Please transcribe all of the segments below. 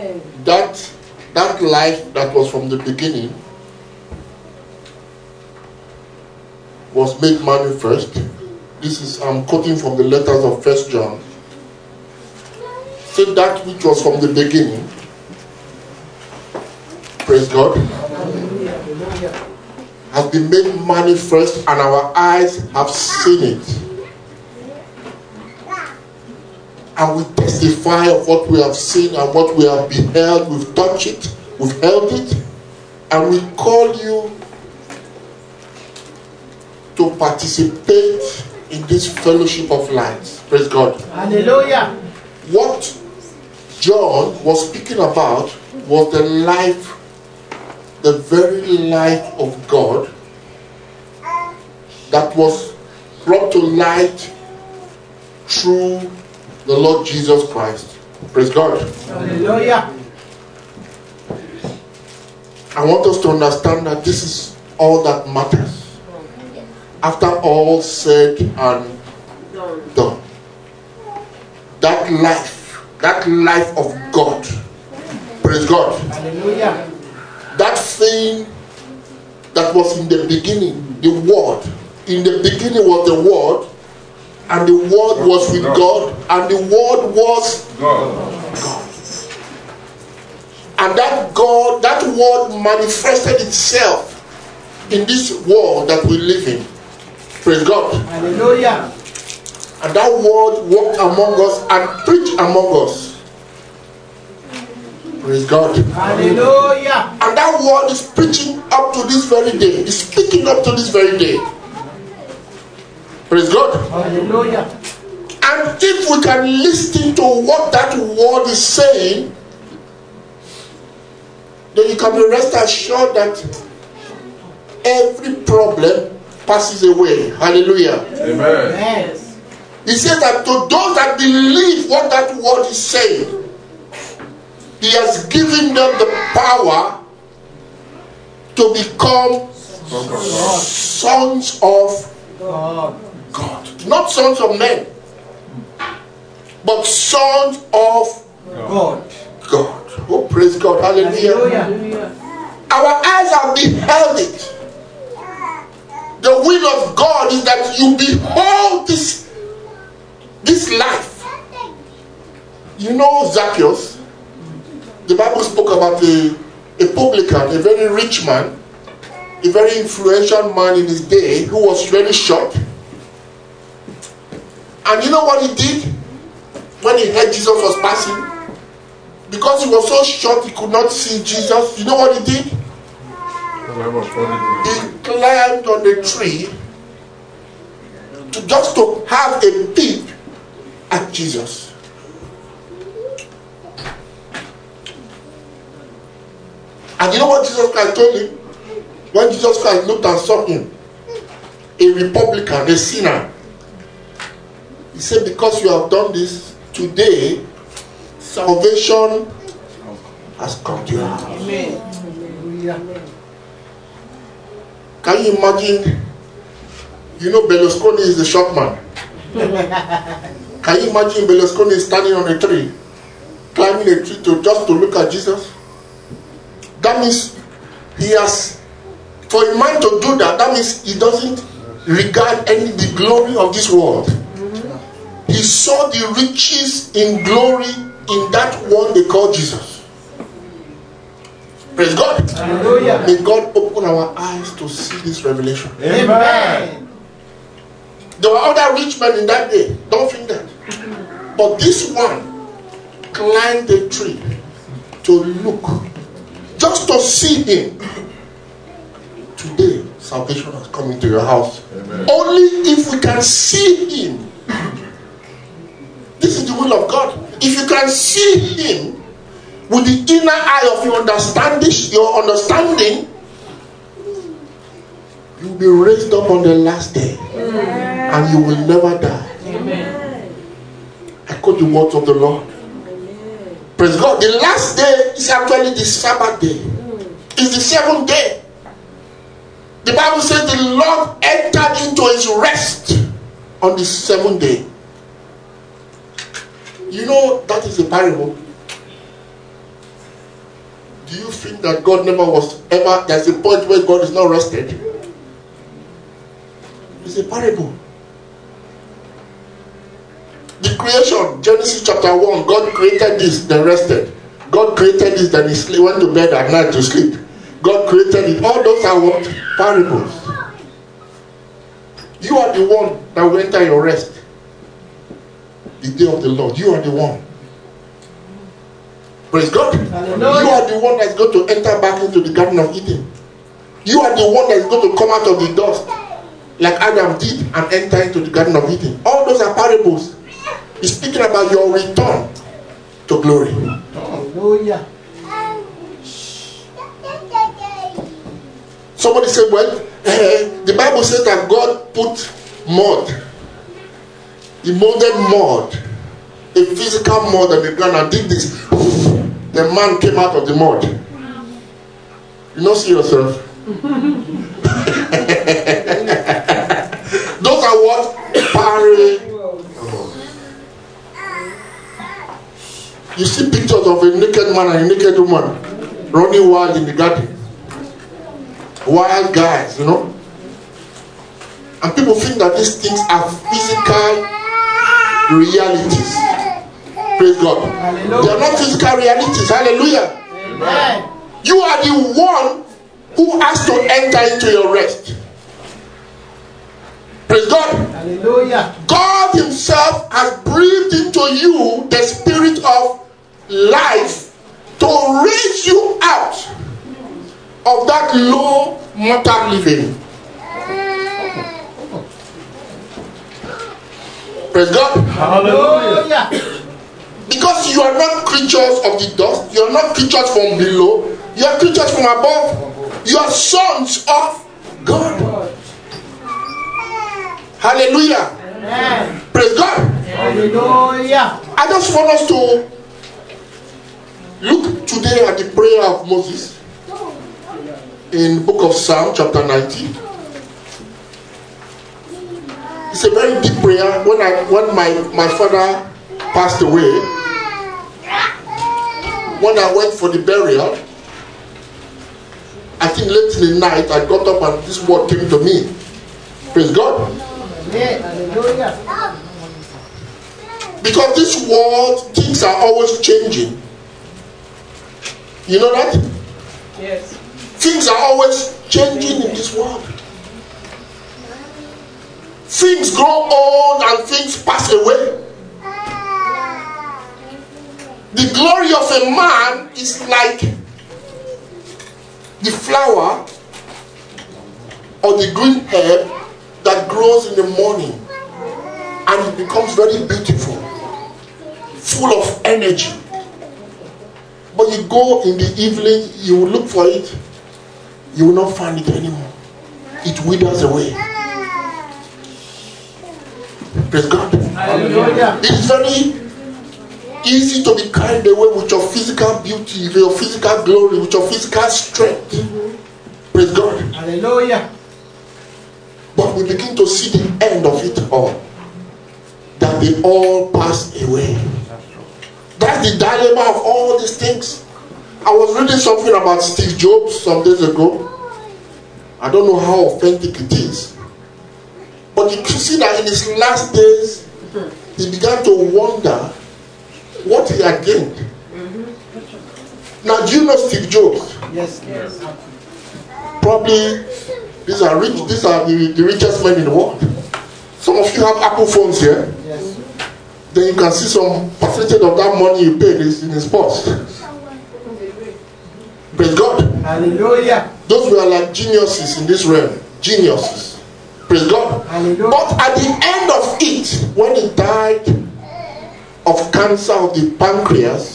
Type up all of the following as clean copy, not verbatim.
That life that was from the beginning was made manifest. I'm quoting from the letters of 1 John. Say that which was from the beginning. Praise God. Has been made manifest, and our eyes have seen it. And we testify of what we have seen and what we have beheld. We've touched it, we've held it, and we call you to participate in this fellowship of light. Praise God. Hallelujah. What John was speaking about was the life, the very life of God that was brought to light through the Lord Jesus Christ. Praise God. Hallelujah. I want us to understand that this is all that matters. After all said and done, that life of God. Praise God. Hallelujah. That thing that was in the beginning, the Word. In the beginning was the Word, and the Word was with God, and the Word was God. And that God, that Word manifested itself in this world that we live in. Praise God. Hallelujah. And that Word walked among us and preached among us. Praise God. Hallelujah. And that Word is preaching up to this very day. It's speaking up to this very day. Praise God. Hallelujah. And if we can listen to what that Word is saying, then you can be rest assured that every problem passes away. Hallelujah. Amen. He says that to those that believe what that Word is saying, He has given them the power to become sons of God. Not sons of men, but sons of God. Oh, praise God. Hallelujah. Our eyes have beheld it. The will of God is that you behold this life. You know Zacchaeus. The Bible spoke about a publican, a very rich man, a very influential man in his day who was very short. And you know what he did when he heard Jesus was passing? Because he was so short he could not see Jesus. You know what he did? He climbed on the tree just to have a peep at Jesus. And you know what Jesus Christ told him? When Jesus Christ looked and saw him, a Republican, a sinner, He said, because you have done this today, salvation has come to your house. Amen. Can you imagine? You know Berlusconi is the short man. Can you imagine Berlusconi standing on a tree, climbing a tree just to look at Jesus? That means he has, for a man to do that, that means he doesn't regard the glory of this world. He saw the riches in glory in that one they call Jesus. Praise God. Hallelujah. May God open our eyes to see this revelation. Amen. There were other rich men in that day. Don't think that. But this one climbed a tree to look, just to see him. Today, salvation has come into your house. Amen. Only if we can see him. This is the will of God. If you can see him with the inner eye of your understanding, you will be raised up on the last day. Amen. And you will never die. Amen. I quote the words of the Lord. Amen. Praise God. The last day is actually the Sabbath day. It's the seventh day. The Bible says the Lord entered into his rest on the seventh day. You know, that is a parable. Do you think that God never was ever, there's a point where God is not rested? It's a parable. The creation, Genesis chapter 1, God created this, then rested. God created this, then he went to bed at night to sleep. God created it. All those are what? Parables. You are the one that will enter your rest. The day of the Lord. You are the one. Praise God. Hallelujah. You are the one that's going to enter back into the Garden of Eden. You are the one that's going to come out of the dust like Adam did and enter into the Garden of Eden. All those are parables. He's speaking about your return to glory. Hallelujah. Somebody said, well, the Bible says that God put mud. He molded mud, a physical mud on the ground, and did this. The man came out of the mud. You don't see yourself. Those are what? Parables. You see pictures of a naked man and a naked woman running wild in the garden. Wild guys, you know. And people think that these things are physical realities. Praise God. Hallelujah. They are not physical realities. Hallelujah. Amen. You are the one who has to enter into your rest. Praise God. Hallelujah. God himself has breathed into you the spirit of life to raise you out of that low mortal living. Praise God. Hallelujah. Because you are not creatures of the dust, you are not creatures from below, you are creatures from above. You are sons of God. Hallelujah. Amen. Praise God. Hallelujah. I just want us to look today at the prayer of Moses in the book of Psalm chapter 90. It's a very deep prayer. When my father passed away, when I went for the burial, I think late in the night I got up and this word came to me. Praise God. Hallelujah. Because this world, things are always changing. You know that? Yes. Things are always changing in this world. Things grow old and things pass away. The glory of a man is like the flower or the green herb that grows in the morning and it becomes very beautiful, full of energy. But you go in the evening, you will look for it, you will not find it anymore. It withers away. Praise God. Hallelujah. It's very easy to be carried away with your physical beauty, with your physical glory, with your physical strength. Praise God. Hallelujah. But we begin to see the end of it all. That they all pass away. That's the dilemma of all these things. I was reading something about Steve Jobs some days ago. I don't know how authentic it is. But you can see that in his last days, he began to wonder what he had gained. Now, do you know Steve Jobs? Yes, yes. Probably these are rich. These are the richest men in the world. Some of you have Apple phones here. Yes. Then you can see some percentage of that money you paid is in his purse. Praise God. Hallelujah. Those were like geniuses in this realm. Geniuses. Praise God. Hallelujah. But at the end of it, when he died of cancer of the pancreas,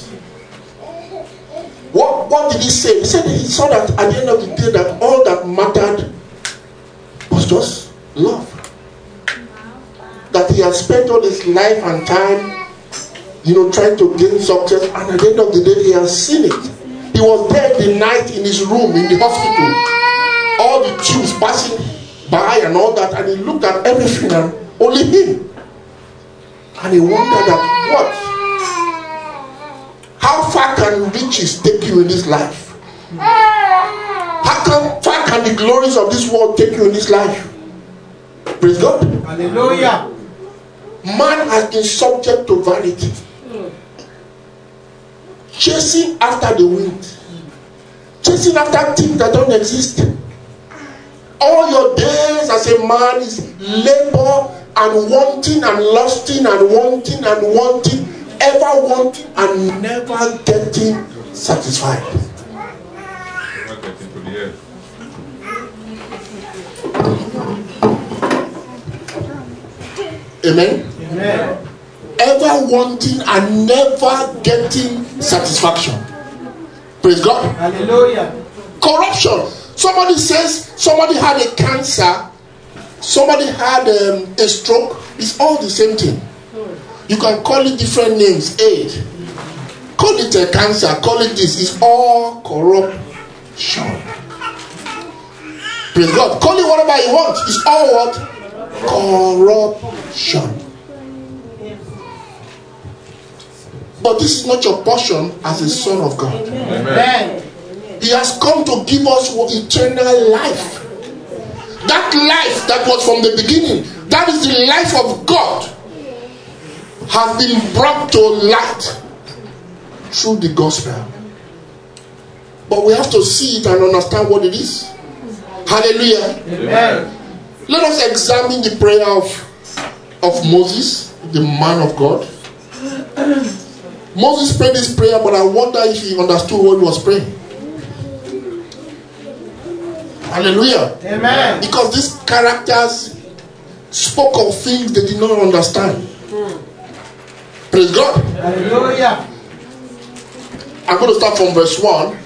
what did he say? He said he saw that at the end of the day that all that mattered was just love. That he had spent all his life and time, trying to gain success, and at the end of the day he has seen it. He was there the night in his room in the hospital, all the tubes passing by and all that, and he looked at everything and only him. And he wondered at how far can riches take you in this life? How can the glories of this world take you in this life? Praise God. Hallelujah. Man has been subject to vanity, chasing after the wind, chasing after things that don't exist. All your days as a man is labor and wanting and lusting and wanting and wanting, ever wanting and never getting satisfied. Amen. Amen. Ever wanting and never getting satisfaction. Praise God. Hallelujah. Corruption. Somebody says somebody had a cancer, somebody had a stroke. It's all the same thing. You can call it different names. AIDS. Call it a cancer. Call it this. It's all corruption. Praise God. Call it whatever you want. It's all what? Corruption. But this is not your portion as a son of God. Amen. He has come to give us eternal life. That life that was from the beginning, that is the life of God, has been brought to light through the gospel. But we have to see it and understand what it is. Hallelujah. Amen. Let us examine the prayer of Moses, the man of God. Moses prayed this prayer, but I wonder if he understood what he was praying. Hallelujah. Amen. Because these characters spoke of things they did not understand. Praise God. Hallelujah. I'm going to start from verse 1.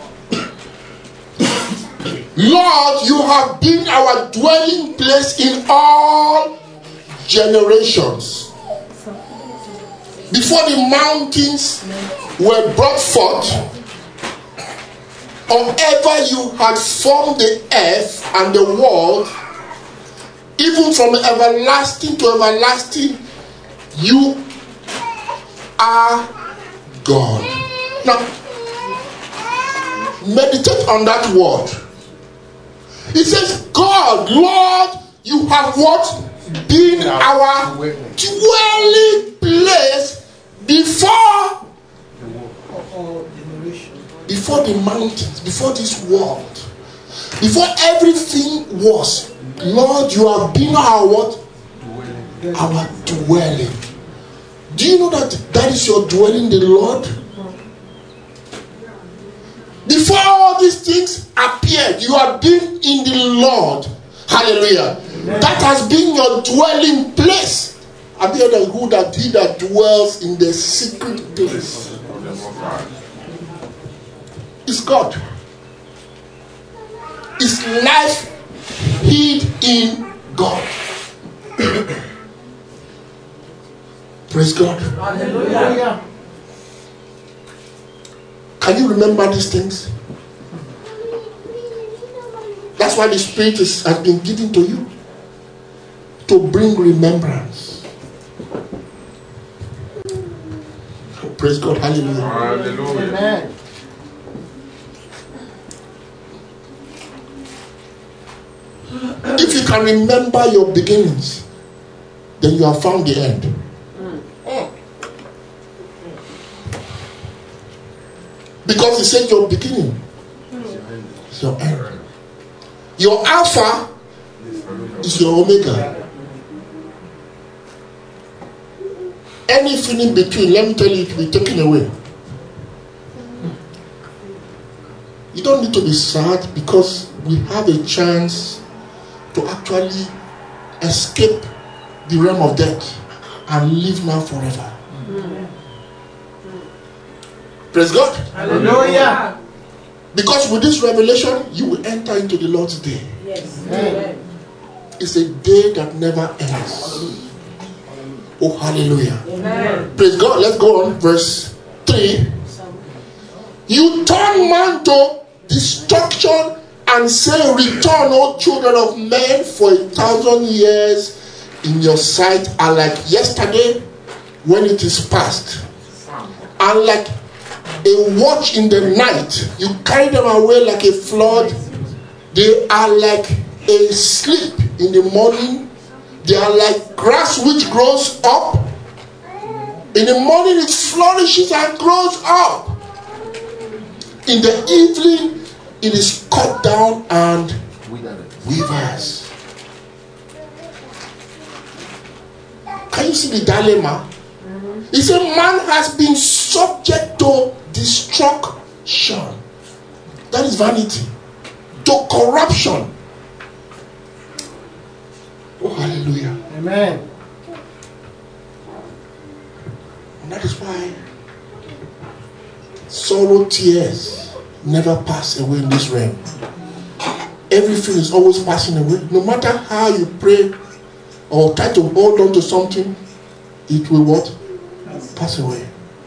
Lord, you have been our dwelling place in all generations. Before the mountains were brought forth, or ever you had formed the earth and the world, even from everlasting to everlasting, you are God. Now, meditate on that word. It says, God, Lord, you have what? Been our dwelling place before the mountains, before this world, before everything was. Lord, you have been our what? Our dwelling. Do you know that that is your dwelling, the Lord? Before all these things appeared, you have been in the Lord. Hallelujah. Amen. That has been your dwelling place. Have you heard who that he that dwells in the secret place? It's God. It's life hid in God. Praise God. Hallelujah. Can you remember these things? That's why the Spirit has been given to you, to bring remembrance. Praise God. Hallelujah. Hallelujah. Amen. If you can remember your beginnings, then you have found the end. Because he said your beginning is your end. Your Alpha is your Omega. Anything in between, let me tell you, it will be taken away. You don't need to be sad because we have a chance to actually escape the realm of death and live now forever. Praise God. Hallelujah. Because with this revelation, you will enter into the Lord's day. Yes. Amen. It's a day that never ends. Oh, hallelujah. Amen. Praise God. Let's go on. Verse 3. You turn man to destruction and say, return, O children of men, for 1,000 years in your sight are like yesterday when it is past, and like a watch in the night. You carry them away like a flood. They are like a sleep in the morning. They are like grass which grows up. In the morning it flourishes and grows up. In the evening it is cut down and withers. Can you see the dilemma? He said man has been subject to destruction. That is vanity. To corruption. Oh, hallelujah. Amen. And that is why sorrow, tears never pass away in this realm. Everything is always passing away. No matter how you pray or try to hold on to something, it will what? Pass away.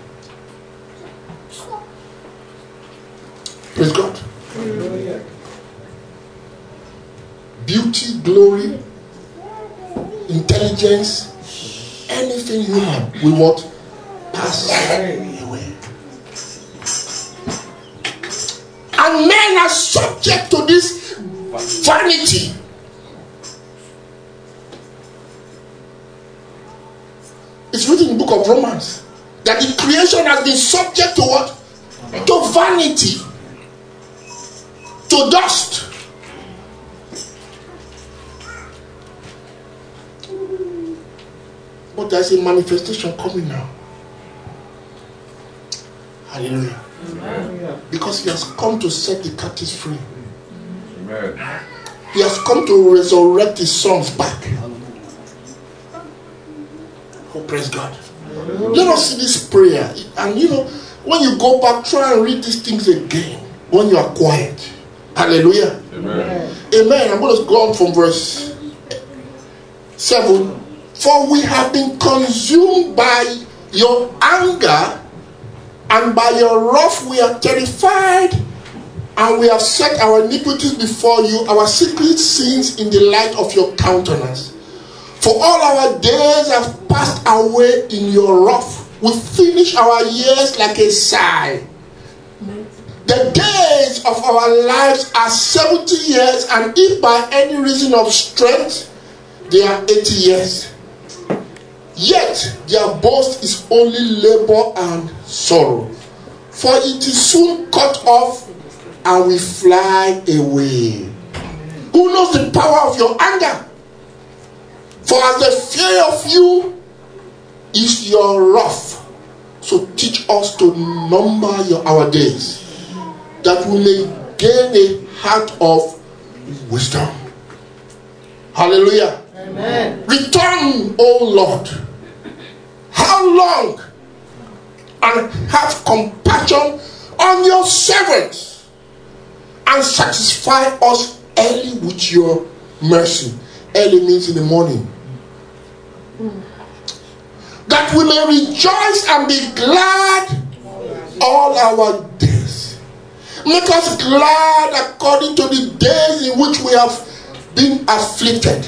Praise God. Hallelujah. Beauty, glory, intelligence, anything human will what? Pass away. And men are subject to this vanity. It's written in the book of Romans that the creation has been subject to what? To vanity. To dust. But there's a manifestation coming now. Hallelujah. Amen. Because he has come to set the captives free. Amen. He has come to resurrect his sons back. Oh, praise God. Hallelujah. Let us see this prayer. And you know, when you go back, try and read these things again when you are quiet. Hallelujah. Amen. Amen. I'm going to go on from verse 7. For we have been consumed by your anger, and by your wrath we are terrified, and we have set our iniquities before you, our secret sins in the light of your countenance. For all our days have passed away in your wrath. We finish our years like a sigh. The days of our lives are 70 years, and if by any reason of strength, they are 80 years. Yet their boast is only labor and sorrow. For it is soon cut off and we fly away. Who knows the power of your anger? For as the fear of you is your wrath, so teach us to number our days, that we may gain a heart of wisdom. Hallelujah. Amen. Return, O Lord. How long? And have compassion on your servants, and satisfy us early with your mercy. Early means in the morning. That we may rejoice and be glad all our days. Make us glad according to the days in which we have been afflicted.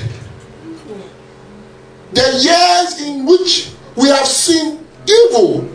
The years in which we have seen evil.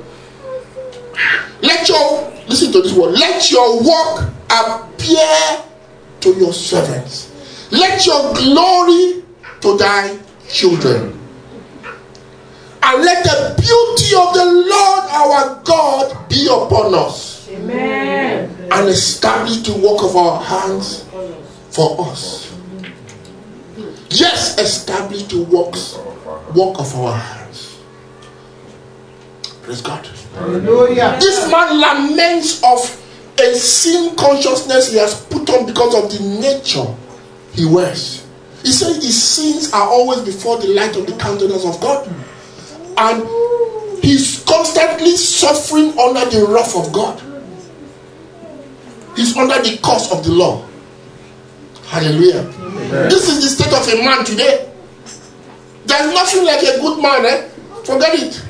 Listen to this word. Let your work appear to your servants. Let your glory to thy children. And let the beauty of the Lord our God be upon us. Amen. And establish the work of our hands for us. Yes, establish the work of our hands. Praise God. Hallelujah. This man laments of a sin consciousness he has put on because of the nature he wears. He says his sins are always before the light of the countenance of God. And he's constantly suffering under the wrath of God. He's under the curse of the law. Hallelujah. Amen. This is the state of a man today. There's nothing like a good man, Forget it.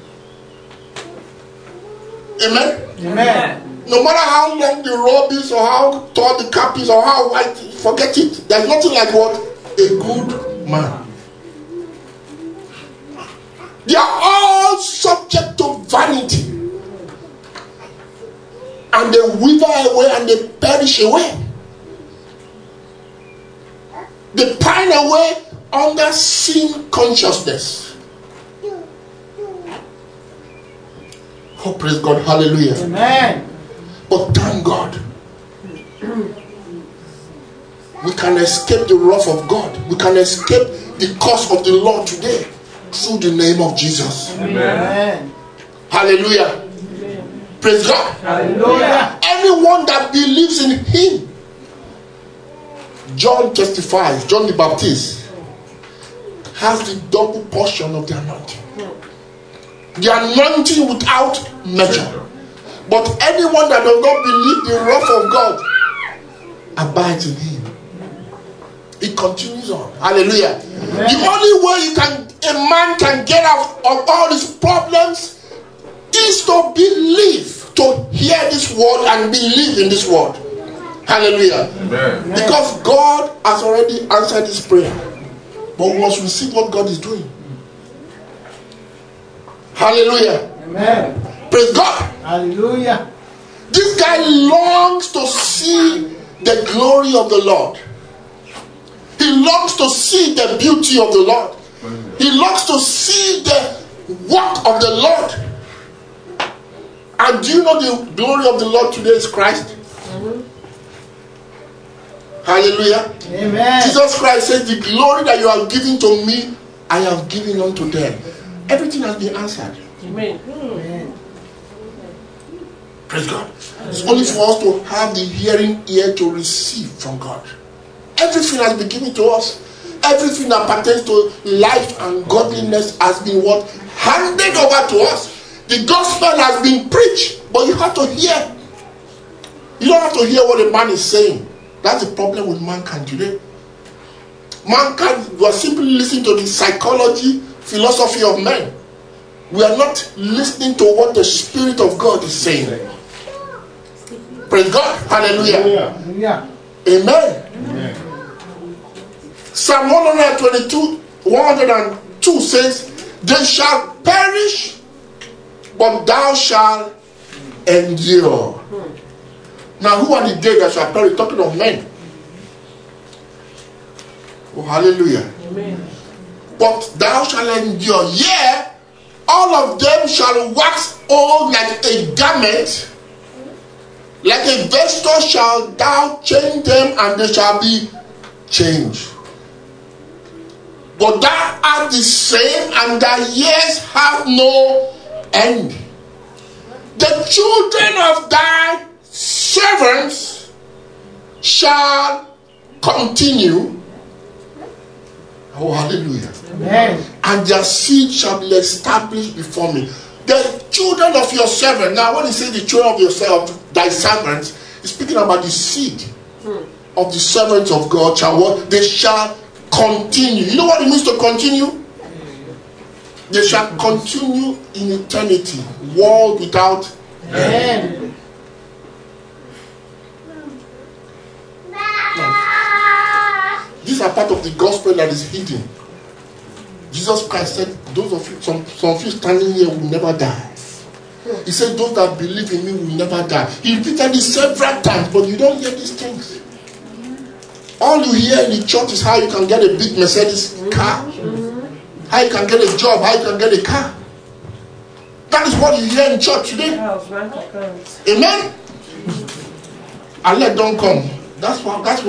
Amen? Amen. No matter how long the robe is, or how tall the cap is, or how white, forget it. There's nothing like what? A good man. They are all subject to vanity. and they wither away and they perish away. They pine away under sin consciousness. Oh, praise God. Hallelujah. Amen. But thank God, we can escape the wrath of God. We can escape the curse of the Lord today through the name of Jesus. Amen. Hallelujah. Amen. Praise God. Hallelujah. Anyone that believes in Him, John testifies, John the Baptist has the double portion of the anointing. The anointing without measure. But anyone that does not believe the wrath of God abides in Him. It continues on. Hallelujah. Amen. The only way a man can get out of all his problems is to believe, to hear this word and believe in this word. Hallelujah. Amen. Because God has already answered this prayer. But we must receive what God is doing. Hallelujah. Amen. Praise God. Hallelujah. This guy longs to see the glory of the Lord. He longs to see the beauty of the Lord. He longs to see the work of the Lord. And do you know the glory of the Lord today is Christ? Hallelujah. Amen. Jesus Christ says, the glory that you are giving to me, I have given unto them. Everything has been answered. Amen. Amen. Praise God. It's only for us to have the hearing ear to receive from God. Everything has been given to us. Everything that pertains to life and godliness has been what? Handed over to us. The gospel has been preached, but you have to hear. You don't have to hear what a man is saying. That's the problem with mankind today. Mankind was simply listening to the psychology, philosophy of men. We are not listening to what the Spirit of God is saying. Praise God. Hallelujah. Hallelujah. Amen. Amen. Psalm 102 says, they shall perish, but thou shalt endure. Now, who are the dead that shall perish? Talking of men. Oh, hallelujah. Amen. But thou shalt endure. Yea, all of them shall wax old like a garment. Like a vesture shall thou change them, and they shall be changed. But thou art the same, and thy years have no end. The children of thy servants shall continue. Oh, hallelujah. Amen. And their seed shall be established before me. The children of your servant. Now, when he says the children of yourself, thy servants, he's speaking about the seed of the servants of God. Shall what? They shall continue. You know what it means to continue? They shall continue in eternity, world without end. Now, these are part of the gospel that is hidden. Jesus Christ said, those of you, some of you standing here will never die. He said, those that believe in me will never die. He repeated it several times, but you don't hear these things. All you hear in the church is how you can get a big Mercedes car, how you can get a job, how you can get a car. That is what you hear in church today. Amen. And let don't come. That's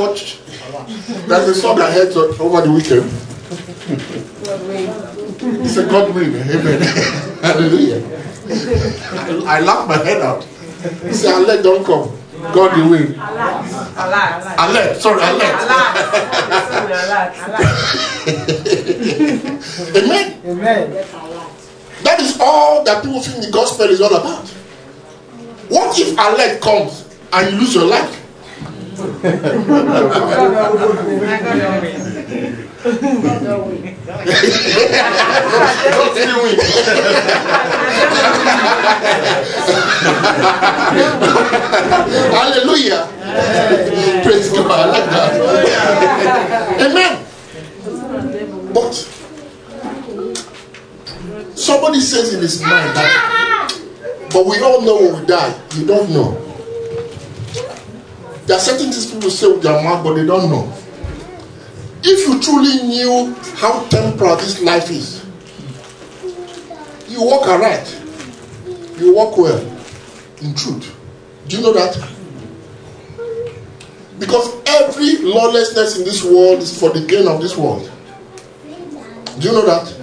a song I heard over the weekend. It's a God will. Amen. Hallelujah. I laughed my head out. He said, Alert don't come. God will. Alert. Sorry, alert. Amen. Amen. That is all that people think the gospel is all about. What if alert comes and you lose your life? Hallelujah. Praise God. I like that. Amen. But somebody says in his mind that, but we all know when we die. You don't know. There are certain things people say with their mouth, but they don't know. If you truly knew how temporal this life is, you walk aright. You walk well, in truth. Do you know that? Because every lawlessness in this world is for the gain of this world. Do you know that?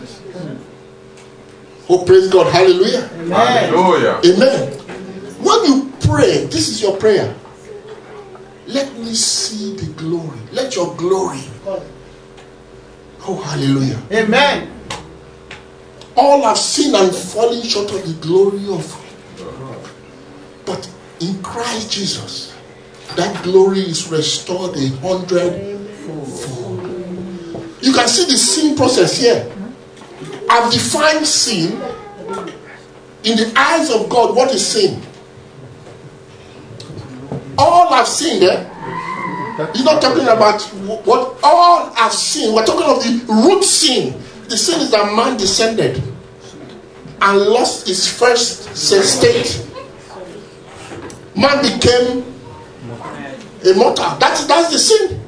Oh, praise God. Hallelujah. Amen. Hallelujah. Amen. When you pray, this is your prayer. Let me see the glory. Let your glory. Oh, hallelujah. Amen. All have sinned and fallen short of the glory of God. But in Christ Jesus, that glory is restored 100-fold. You can see the sin process here. I've defined sin. In the eyes of God, what is sin? All have sinned there. He's not talking about what all have sinned. We're talking of the root sin. The sin is that man descended and lost his first state. Man became a mortal. That's the sin.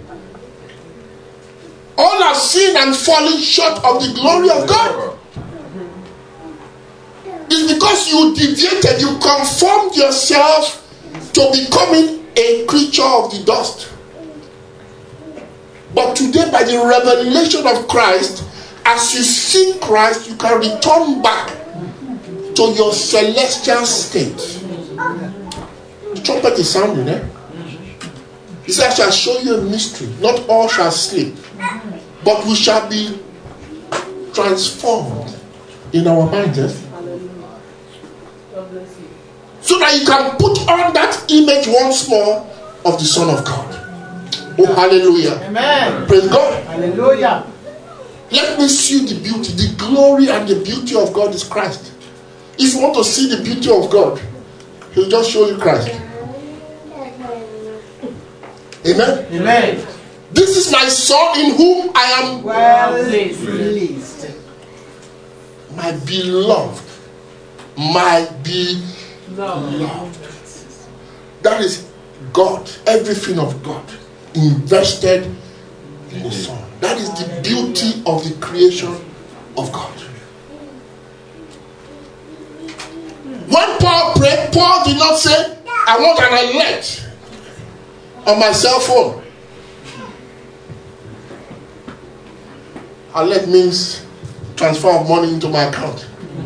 All have sinned and fallen short of the glory of God. It's because you deviated, you conformed yourself to becoming a creature of the dust. But today, by the revelation of Christ, as you see Christ, you can return back to your celestial state. The trumpet is sounding, eh? He said, I shall show you a mystery. Not all shall sleep, but we shall be transformed in our minds. Eh? So that you can put on that image once more of the Son of God. Oh, hallelujah. Amen. Praise God. Hallelujah. Let me see the beauty. The glory and the beauty of God is Christ. If you want to see the beauty of God, He'll just show you Christ. Amen. Amen. This is my Son in whom I am Well pleased. my beloved. My beloved. That is God. Everything of God invested in the Son. That is the beauty of the creation of God. When Paul prayed, Paul did not say, I want an alert on my cell phone. Alert means transfer of money into my account.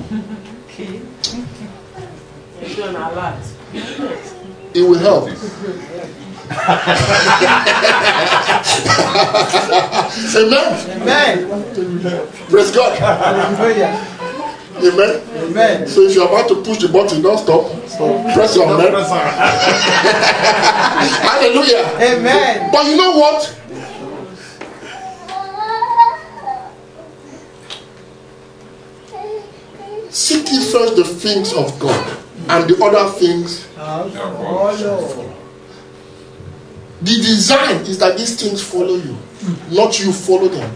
It will help. Amen. Amen. Praise God. Hallelujah. Amen. Amen. So if you're about to push the button, don't stop. Press on that. Hallelujah. Amen. But you know what? Seek ye first the things of God, and the other things follow. The design is that these things follow you, not you follow them.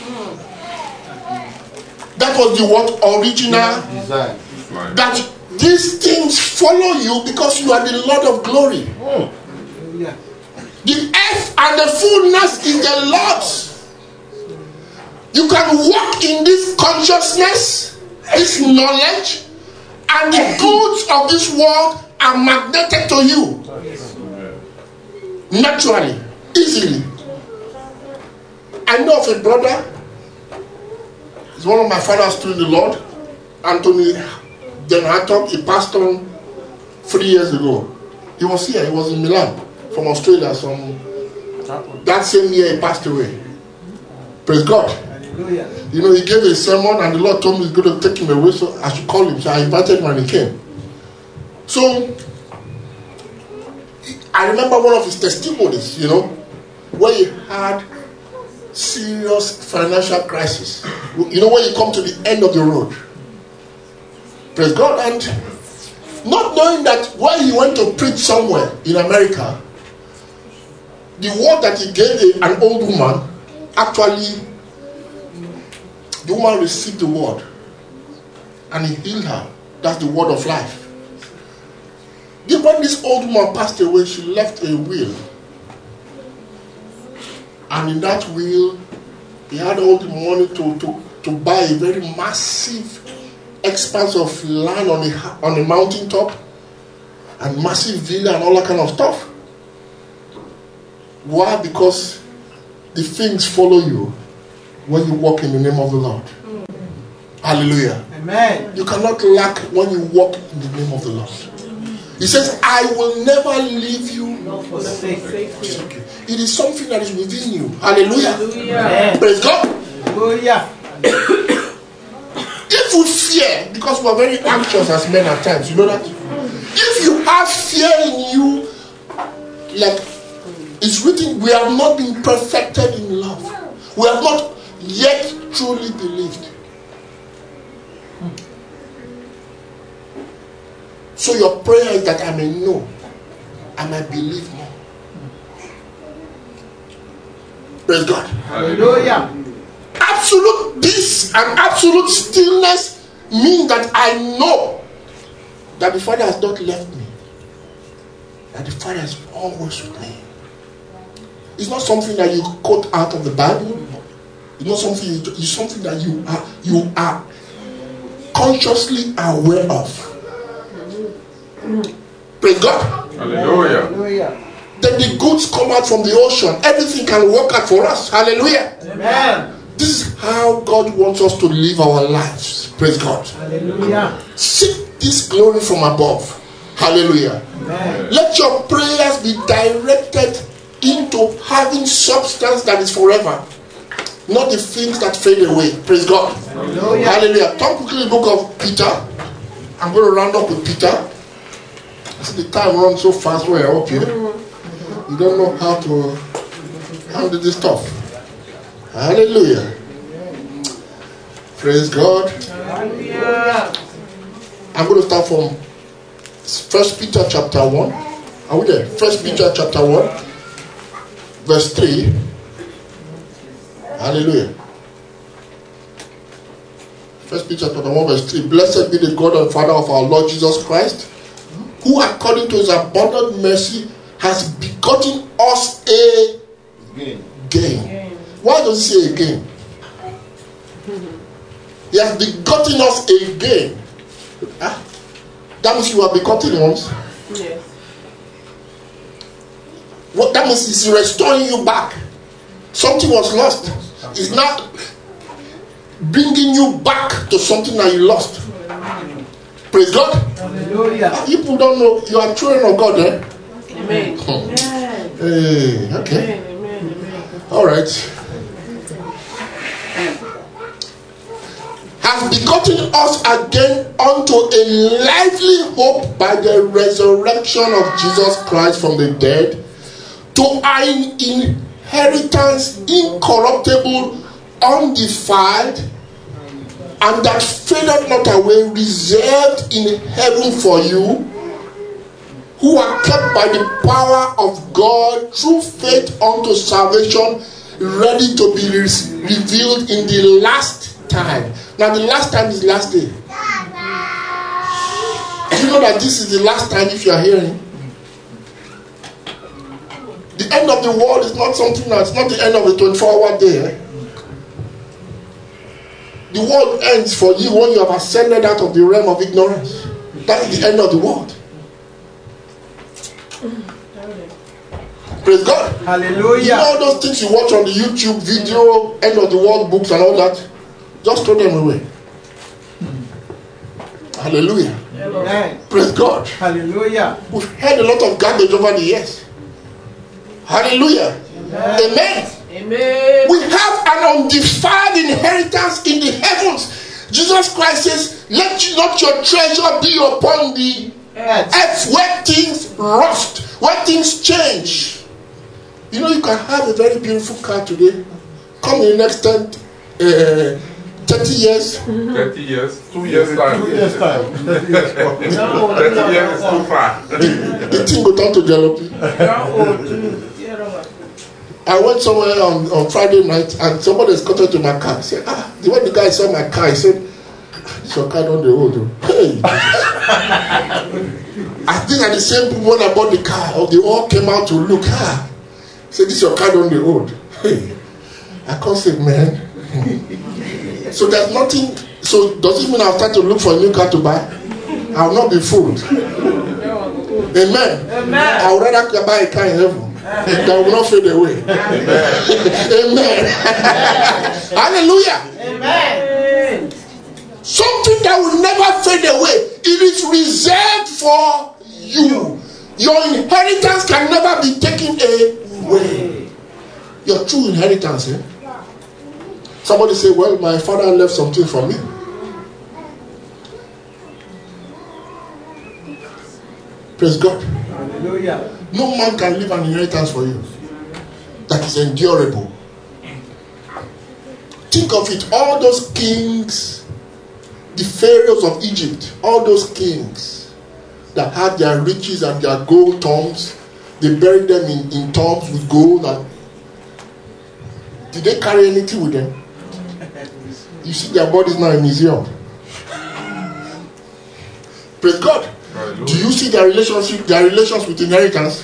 That was the what? Original design. That these things follow you because you are the Lord of glory. The earth and the fullness is the Lord's. You can walk in this consciousness, this knowledge, and the goods of this world are magnetic to you. Naturally, easily. I know of a brother. He's one of my fathers to the Lord, Anthony Denhatom. He passed on 3 years ago. He was here. He was in Milan from Australia. That same year he passed away. Praise God. Hallelujah. You know, he gave a sermon and the Lord told me he's going to take him away, so I should call him. So I invited him and he came. So I remember one of his testimonies, you know, where he had serious financial crisis. You know, when you come to the end of the road. Praise God. And not knowing that when he went to preach somewhere in America, the word that he gave an old woman, actually, the woman received the word and he healed her. That's the word of life. Then when this old woman passed away, she left a will And in that will, he had all the money to buy a very massive expanse of land on a mountain top, and massive villa and all that kind of stuff. Why? Because the things follow you when you walk in the name of the Lord. Hallelujah. Amen. You cannot lack when you walk in the name of the Lord. He says, I will never leave you nor forsake you. It is something that is within you. Hallelujah. Hallelujah. Praise God. Hallelujah. If we fear, because we are very anxious as men at times, you know that? If you have fear in you, like it's written, we have not been perfected in love. We have not yet truly believed. So your prayer is that I may know, I might believe more. Praise God. Hallelujah. Absolute peace and absolute stillness mean that I know that the Father has not left me, that the Father is always with me. It's not something that you quote out of the Bible. It's not something. It's something that you are consciously aware of. Praise God. Hallelujah. Hallelujah. Then the goods come out from the ocean. Everything can work out for us. Hallelujah. Amen. This is how God wants us to live our lives. Praise God. Hallelujah. Seek this glory from above. Hallelujah. Amen. Let your prayers be directed into having substance that is forever, not the things that fade away. Praise God. Hallelujah. Hallelujah. Turn quickly the book of Peter. I'm going to round up with Peter. See, the time runs so fast when you're up here. You don't know how to handle this stuff. Hallelujah. Praise God. Hallelujah. I'm going to start from 1 Peter chapter 1. Are we there? 1 Peter chapter 1, verse 3. Hallelujah. 1 Peter chapter 1, verse 3. Blessed be the God and Father of our Lord Jesus Christ, who according to his abundant mercy has begotten us a gain. Why does he say again? He has begotten us again. That means you are begotten once. Yes. What that means is restoring you back. Something was lost. It's not bringing you back to something that you lost. Praise God. Hallelujah. People don't know you are children of God, eh? Amen. Hey, okay. Amen. All right. Has begotten us again unto a lively hope by the resurrection of Jesus Christ from the dead, to an inheritance incorruptible, undefiled, and that fadeth not away, reserved in heaven for you, who are kept by the power of God through faith unto salvation, ready to be revealed in the last time. Now the last time is last day. Do you know that this is the last time if you are hearing? The end of the world is not something that's not the end of the 24-hour day. Eh? The world ends for you when you have ascended out of the realm of ignorance. That is the end of the world. Praise God. Hallelujah. You know all those things you watch on the YouTube video, end of the world books and all that? Just throw them away. Hallelujah. Amen. Praise God. Hallelujah. We've heard a lot of garbage over the years. Hallelujah. Amen. Amen. We have an undefiled inheritance in the heavens. Jesus Christ says, let not your treasure be upon the earth where things rust, where things change. You know, you can have a very beautiful car today. Come in the next 30 years. 30 years, 2 years time. 2 years time. 30 years is too far. The thing go down to jalopy. I went somewhere on Friday night and somebody escorted to my car. He said, when the guy saw my car, he said, this your car on the road. Hey, I think that the same people when I bought the car, they all came out to look. He said, this your car on the road. I can't say, man. So there's nothing. So does it mean I'll start to look for a new car to buy? I'll not be fooled. Amen. I would rather buy a car in heaven that will not fade away. Amen. Hallelujah. Amen. Something that will never fade away. It is reserved for you. Your inheritance can never be taken away. Your true inheritance. Somebody say, well, my father left something for me. Praise God. Hallelujah. No man can leave an inheritance for you that is endurable. Think of it. All those kings, the pharaohs of Egypt, all those kings that had their riches and their gold tombs, they buried them in tombs with gold. And did they carry anything with them? You see their bodies now in museum. Praise God. Do you see their relations with inheritance?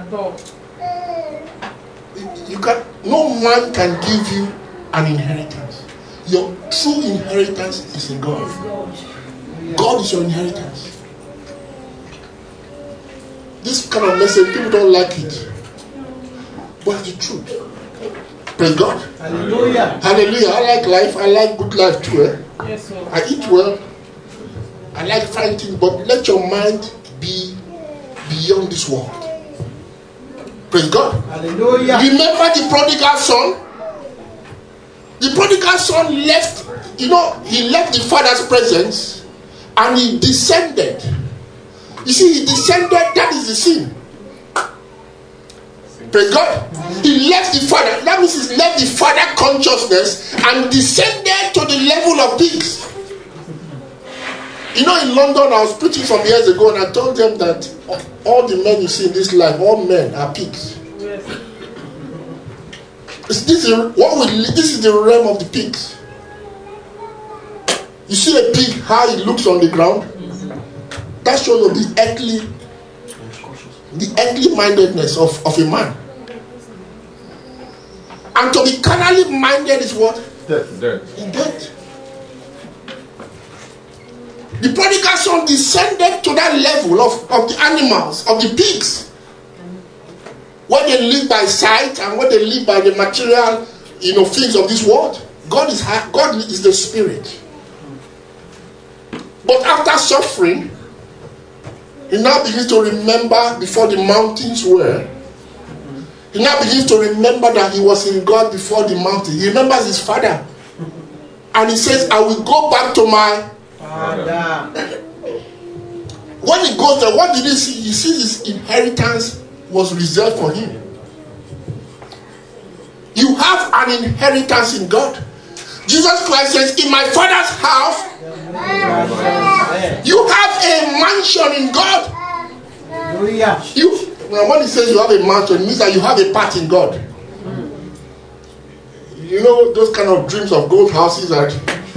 You can. No man can give you an inheritance. Your true inheritance is in God. God is your inheritance. This kind of message, people don't like it, but it's the truth. Praise God. Hallelujah. Hallelujah. I like life. I like good life too. Yes, sir. I eat well. I like fine things, but let your mind be beyond this world. Praise God. Hallelujah. Remember the prodigal son? The prodigal son left, he left the father's presence and he descended. You see, he descended, that is the sin. Praise God. He left the father, that means he left the father consciousness and descended to the level of pigs. In London, I was preaching some years ago and I told them that all the men you see in this life, all men are pigs. Yes. This is the realm of the pigs. You see a pig, how it looks on the ground? That shows you the earthly mindedness of a man. And to be carnally minded is what? Death. Death. The prodigal son descended to that level of the animals, of the pigs. Where they live by sight and where they live by the material, things of this world. God is the spirit. But after suffering, he now begins to remember before the mountains were. He now begins to remember that he was in God before the mountain. He remembers his father. And he says, I will go back to my father. When he goes there, what did he see? He sees his inheritance was reserved for him. You have an inheritance in God. Jesus Christ says, in my father's house, you have a mansion in God. When he says you have a mansion, it means that you have a part in God. You know those kind of dreams of gold houses that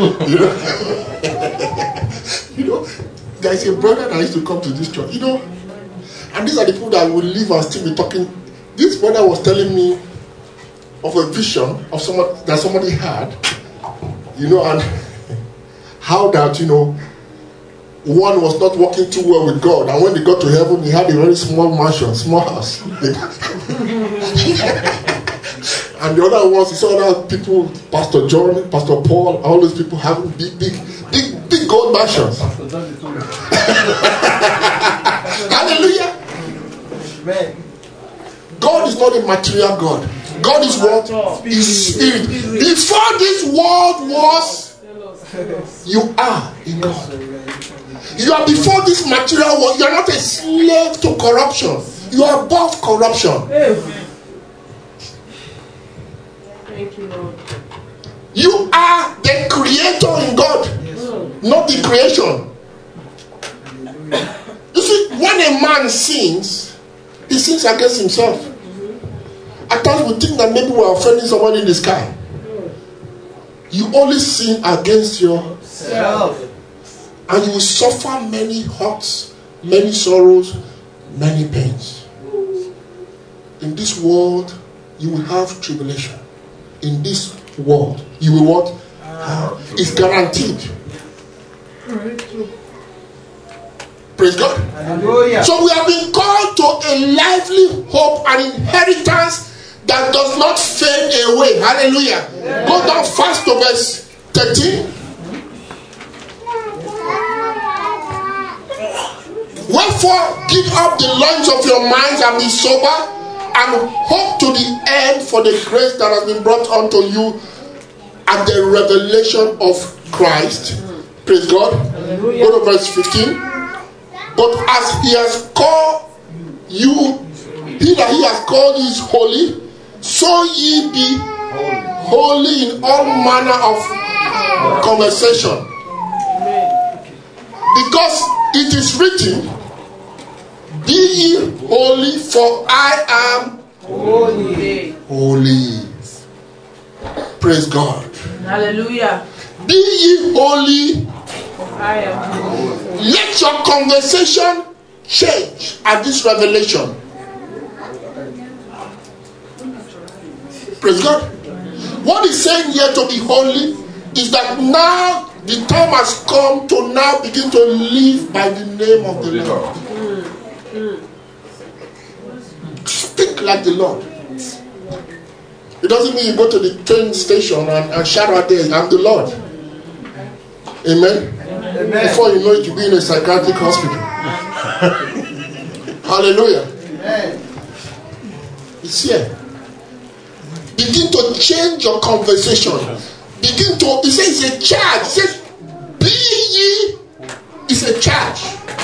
there's a brother that used to come to this church, and these are the people that will live and still be talking. This brother was telling me of a vision of somebody had, and how that one was not working too well with God, and when they got to heaven, he had a very small mansion, small house. And the other ones, he saw other people, Pastor John, Pastor Paul, all those people having big gold mansions. Hallelujah. God is not a material God. God is what? Is spirit. Before this world was, you are in God. You are before this material world. You are not a slave to corruption. You are above corruption. Thank you, Lord. You are the creator in God, not the creation. You see, when a man sins, he sins against himself. At times we think that maybe we are offending somebody in the sky. You only sin against yourself. And you will suffer many hurts, many sorrows, many pains. In this world, you will have tribulation. in this world, you will what? It's guaranteed. Praise God. Hallelujah. So we have been called to a lively hope and inheritance that does not fade away. Hallelujah. Go down fast to verse 13. Wherefore, give up the loins of your minds and be sober, and hope to the end for the grace that has been brought unto you at the revelation of Christ. Praise God. Go to verse 15. But as he has called you, he that he has called you is holy, so ye be holy in all manner of conversation. Because it is written, be ye holy, for I am holy. Praise God. Hallelujah. Be ye holy. I am holy. Let your conversation change at this revelation. Praise God. What he's saying here to be holy is that now the time has come to now begin to live by the name of the Lord. Speak like the Lord. It doesn't mean you go to the train station and shout out there, I'm the Lord. Amen. Amen. Before you know it, you'll be in a psychiatric hospital. Hallelujah. Amen. It's here. Begin to change your conversation. Begin to, he says it's a charge. He says, be ye is a charge.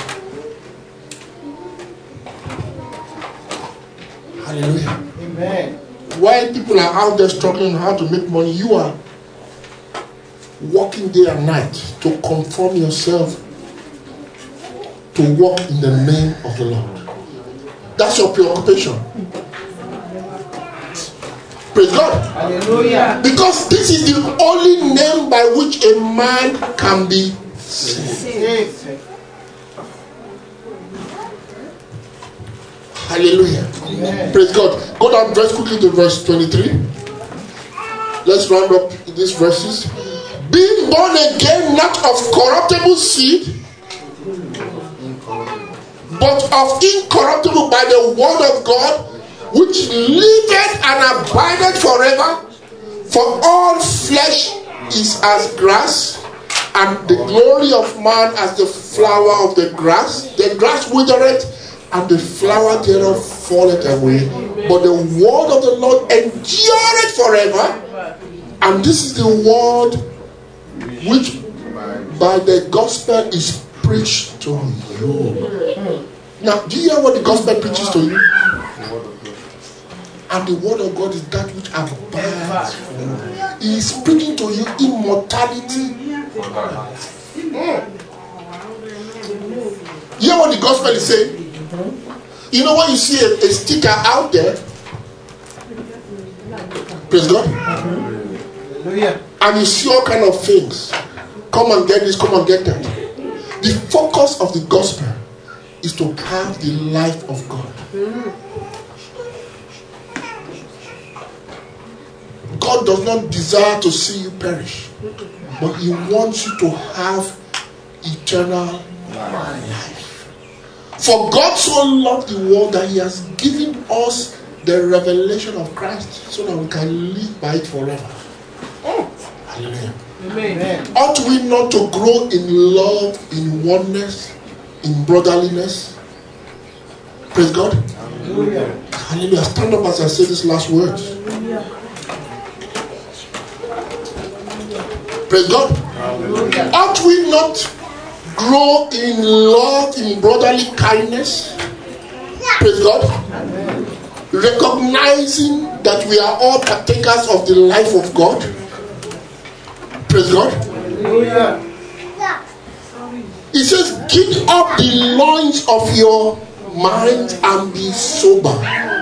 Hallelujah. Amen. While people are out there struggling how to make money, you are working day and night to conform yourself to walk in the name of the Lord. That's your preoccupation. Praise God. Hallelujah. Because this is the only name by which a man can be saved. Hallelujah. Amen. Praise God. Go down very quickly to verse 23. Let's round up these verses. Being born again, not of corruptible seed, but of incorruptible by the word of God, which liveth and abideth forever. For all flesh is as grass, and the glory of man as the flower of the grass. The grass withereth, and the flower thereof falleth away. But the word of the Lord endureth forever. And this is the word which by the gospel is preached to you. Now, do you hear what the gospel preaches to you? And the word of God is that which abides. He is preaching to you immortality. You hear what the gospel is saying? You know when you see a sticker out there, praise God, and you see all kind of things, come and get this, come and get that. The focus of the gospel is to have the life of God. God does not desire to see you perish, but He wants you to have eternal life. For God so loved the world that He has given us the revelation of Christ so that we can live by it forever. Hallelujah. Amen. Ought we not to grow in love, in oneness, in brotherliness? Praise God. Hallelujah. Hallelujah. Stand up as I say these last words. Hallelujah. Praise God. Hallelujah. Ought we not grow in love, in brotherly kindness? Praise God. Amen. Recognizing that we are all partakers of the life of God. Praise God. Hallelujah. It says, keep up the loins of your mind and be sober.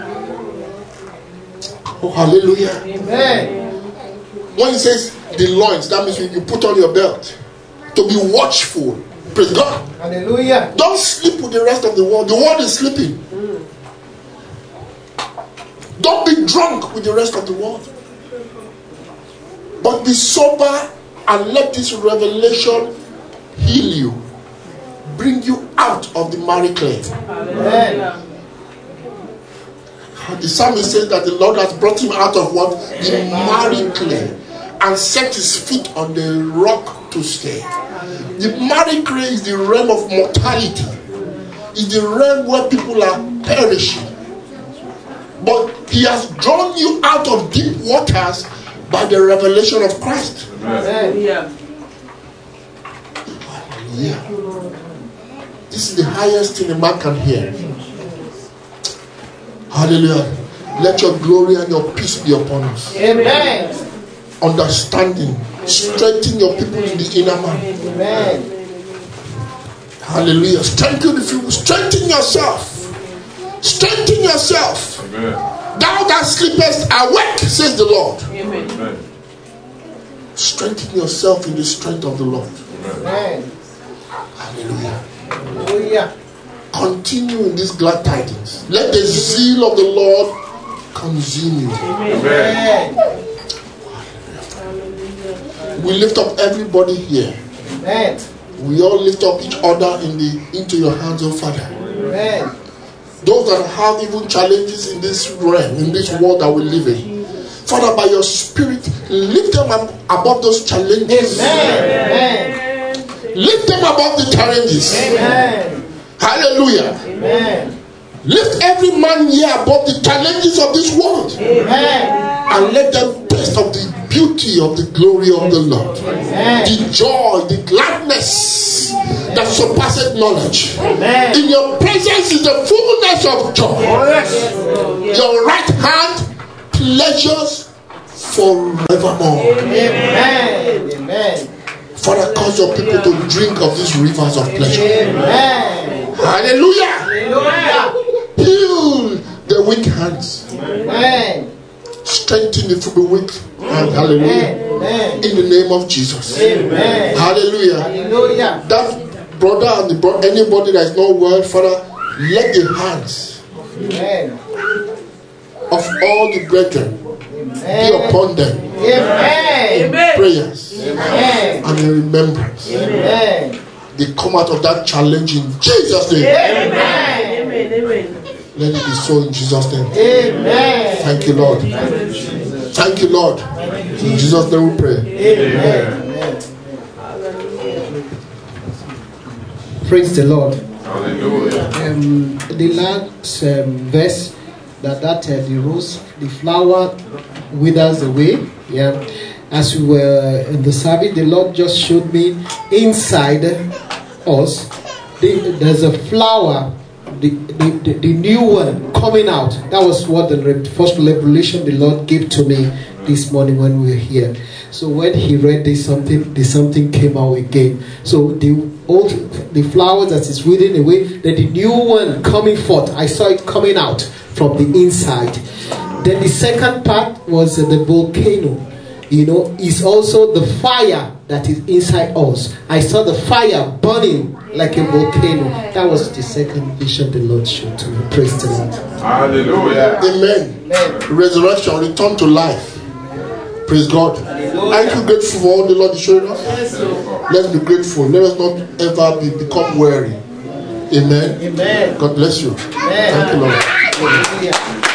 Oh, hallelujah. Amen. When it says the loins, that means you put on your belt. To be watchful. Praise God. Hallelujah. Don't sleep with the rest of the world. The world is sleeping. Don't be drunk with the rest of the world. But be sober and let this revelation heal you, bring you out of the marry clay. Hallelujah. The psalmist says that the Lord has brought him out of what? The marry clay, and set his feet on the rock to stay. The marry clay is the realm of mortality. It's the realm where people are perishing. But he has drawn you out of deep waters by the revelation of Christ. Hallelujah. Hallelujah. This is the highest thing a man can hear. Hallelujah. Let your glory and your peace be upon us. Amen. Understanding. Strengthen your people in the inner man. Amen. Hallelujah. Strengthen the people. Strengthen yourself. Strengthen yourself. Amen. Thou that sleepest, awake, says the Lord. Amen. Amen. Strengthen yourself in the strength of the Lord. Amen. Hallelujah. Hallelujah. Continue in these glad tidings. Let the zeal of the Lord consume you. Amen. We lift up everybody here. Amen. We all lift up each other into your hands, oh Father. Amen. Those that have even challenges in this realm, in this world that we live in, Father, by your Spirit, lift them up above those challenges. Amen. Lift them above the challenges. Amen. Hallelujah. Amen. Lift every man here above the challenges of this world. Amen. And let them taste of the beauty of the glory of the Lord. Amen. The joy, the gladness that surpasses knowledge. Amen. In your presence is the fullness of joy. Oh, yes. Your right hand pleasures forevermore. Amen. Amen. Father, cause your people to drink of these rivers of pleasure. Amen. Hallelujah. Hallelujah. Heal the weak hands. Amen. Strengthen the feeble weak hand. Hallelujah. Amen. In the name of Jesus. Amen. Hallelujah. Hallelujah. That brother and anybody that is not well, Father, let the hands Amen. of all the brethren be upon them. Amen. Prayers Amen. and in remembrance. Amen. They come out of that challenge in Jesus' name. Amen. Amen. Amen. Let it be so in Jesus' name. Amen. Thank you, Lord. Thank you, Lord. In Jesus' name we pray. Amen. Praise the Lord. Hallelujah. The last verse that the rose, the flower withers away. Yeah. As we were in the service, the Lord just showed me inside us. There's a flower, the new one coming out. That was what the first revelation the Lord gave to me this morning when we were here. So when he read this, something came out again. So the flower that is withering away, then the new one coming forth. I saw it coming out from the inside. Then the second part was the volcano. Is also the fire that is inside us. I saw the fire burning like a volcano. That was the second vision the Lord showed to me. Praise the Lord. Hallelujah. Amen. Resurrection, return to life. Praise God. Aren't you grateful for all the Lord is showing us? Let's be grateful. Let us not ever become weary. Amen. Amen. God bless you. Amen. Thank you, Lord. Hallelujah.